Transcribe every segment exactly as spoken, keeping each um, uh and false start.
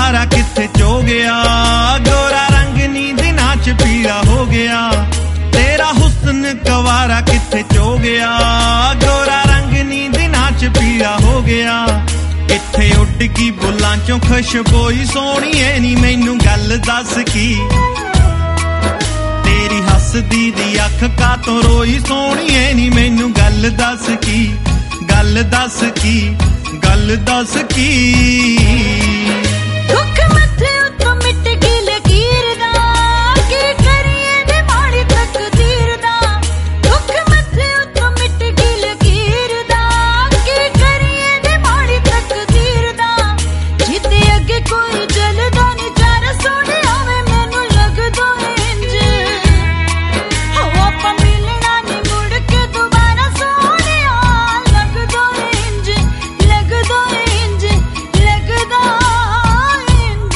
कवारा किथे चो गया, गोरा रंग नी दिनां च पीला हो गया। तेरा हुस्न कवारा किथे चो गया, गोरा रंग नी दिनां च पीला हो गया। किथे उड़ गई बुल्लां चों खुशबोई सोहणीए नी मैनू गल दस की, तेरी हसदी दी अख कातों रोई सोहणीए नी मैनू गल दस की, गल दस की, गल दस की। दुख मथे उत्तों मिट गई लकीर दा, की करिए वे माड़ी तकदीर दा। दुख मथे उत्तों मिट गई लकीर दा, की करिए वे माड़ी तकदीर दा। जिते अगे कोई चलदा नी चार सोने आवे मैनू लगदा इंज, हो आपां मिलना नी मुड़ के दोबारा सोने आ। लगदा इंज, लगदा इंज, लगदा इंज।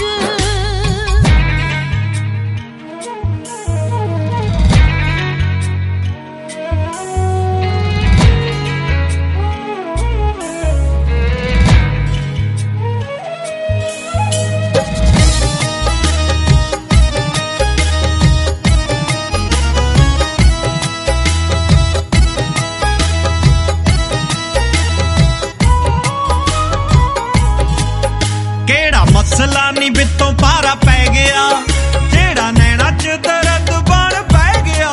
केड़ा मसला नी बित्तों पारा पै गया, जेड़ा नैना च दर्द बन पै गया।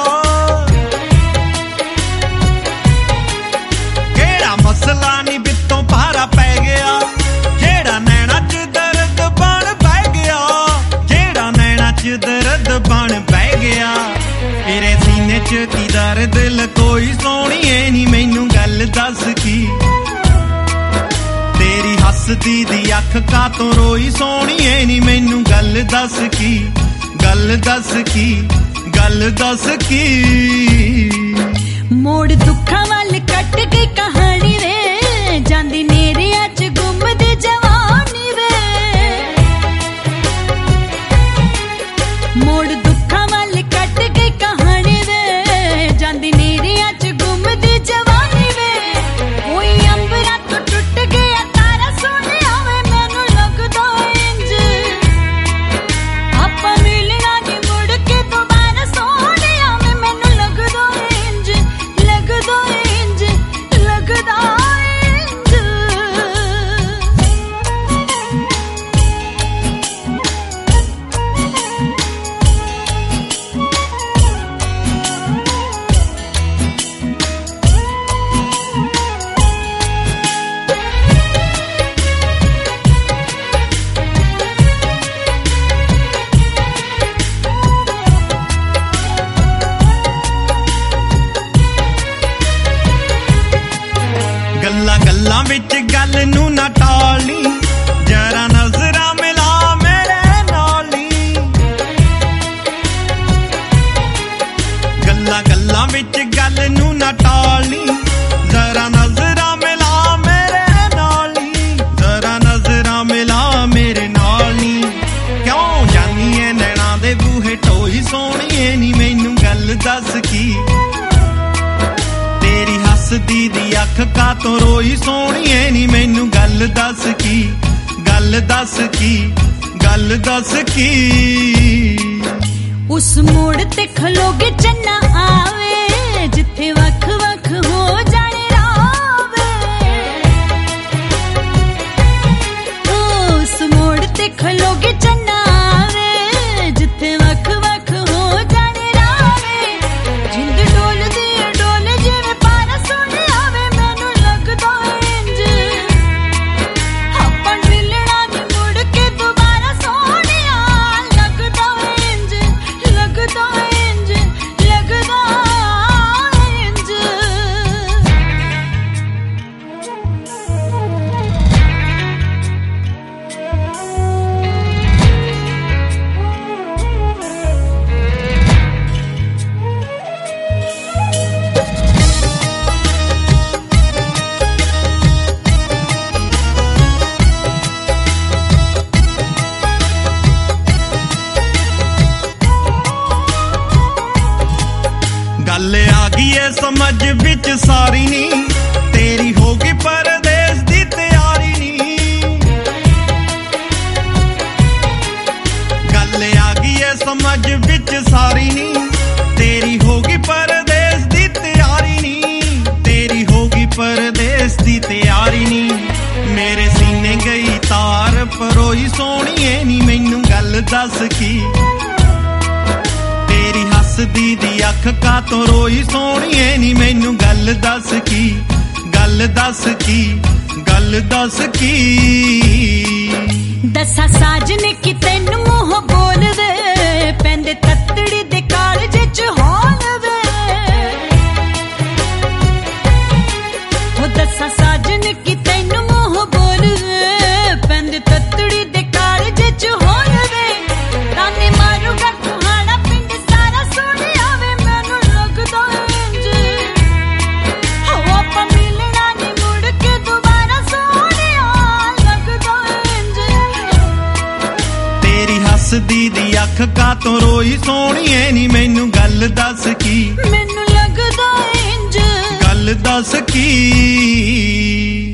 केड़ा मसला नी बित्तों पारा पै गया, जेड़ा नैना च दर्द बन पै गया। जेड़ा नैना च दर्द बन पै गया, तेरे सीने च की दर्द लकोई सोहणीए नी मैनू गल दस की, तेरी हसदी दी अख कातों रोई सोहणीए नी मैनू गल दस की, गल दस की, गल दस की। मोड़ दुखा वाल कट के कहानी वे, जांदी नेरिया च गुमदी जवानी वे। मोड़ दुखा वाल कट के कहानी वे, जांदी नेरिया च गुमदी जवानी वे। कोई अंबरा तो टुट गया तारा सोने आवे मैनू लगदा इंज, आपां मिलना नी मुड़ के दोबारा सोने आवे मैनू लगदा इंज, लगदा इंज, लगदा इंज। गल्लां गल्लां विच गल नू ना टालनी, जरा नजरां मिला मेरे नाल नी। गल्लां गल्लां विच गल नू ना टालनी, जरा नजरां मिला मेरे नाल नी। जरा नजरां मिला मेरे नाल नी। क्यों जानी ऐ नैना दे बूहे टोई सोहणीए नी मैनू गल दस की, तेरी हसदी दी अख कातों रोई सोहणीए नी मैनू गल दस की, गल दस की, गल दस की। उस मोड़ ते खलोगे चन्ना आवे, जिथे वख वख हो जाने रावे। उस मोड़ ते खलोगे चन्ना आवे, जिथे वख वख हो जाने रावे। जिंद डोलदी है डोल जिवें पारा सोने आवे मैनू लगदा इंज, आपां मिलना नी मुड़ के दोबारा सोने आ। लगदा इंज, लगदा इंज, लगदा इंज। गल आ गई है समझ बिच सारी नी, तेरी होगी परदेस दी तैयारी नी। ਗੱਲ ਦੱਸ ਕੀ ਤੇਰੀ ਹੱਸਦੀ ਦੀ ਅੱਖ ਕਾਤੋਂ ਰੋਈ ਸੋਹਣੀਏ ਨੀ ਮੈਨੂੰ ਗੱਲ ਦੱਸ ਕੀ ਗੱਲ ਦੱਸ ਕੀ ਗੱਲ ਦੱਸ ਕੀ ਦੱਸਾਂ ਸਾਜਨ ਕਿ ਤੈਨੂੰ ਮੂੰਹ ਬੋਲਵੇ ਪੈਂਦੇ ਤੱਤੜੀ ਦੇ ਕਾਲਜ ਚ ਹੋਲਵੇ ਉਹ ਦੱਸਾਂ ਸਾਜਨ ਕਿ ਤੈਨੂੰ ਮੂੰਹ ਬੋਲਵੇ ਪੈਂਦੇ ਤੱਤੜੀ ਦੇ ਕਾਲਜ ਚ ਹੋਲਵੇ ਤਾਨੇ ਮਾਰੂਗਾ ਤੁਹਾਡਾ ਪਿੰਡ ਸਾਰਾ ਸੁਣਿਆ ਵੇ ਮੈਨੂੰ ਲੱਗਦਾ ਇੰਜ ਹੋ ਆਪਾਂ ਮਿਲਣਾ ਨੀ ਮੁੜ ਕੇ ਦੁਬਾਰਾ ਸੋਹਣਿਆ ਲੱਗਦਾ ਇੰਜ ਤੇਰੀ ਹੱਸਦੀ ਦੀ ਅੱਖ ਕਾਤੋਂ ਰੋਈ ਸੋਹਣੀਏ ਨੀ ਮੈਨੂੰ ਗੱਲ ਦੱਸ ਕੀ ਮੈਨੂੰ ਲੱਗਦਾ ਇੰਜ ਗੱਲ ਦੱਸ ਕੀ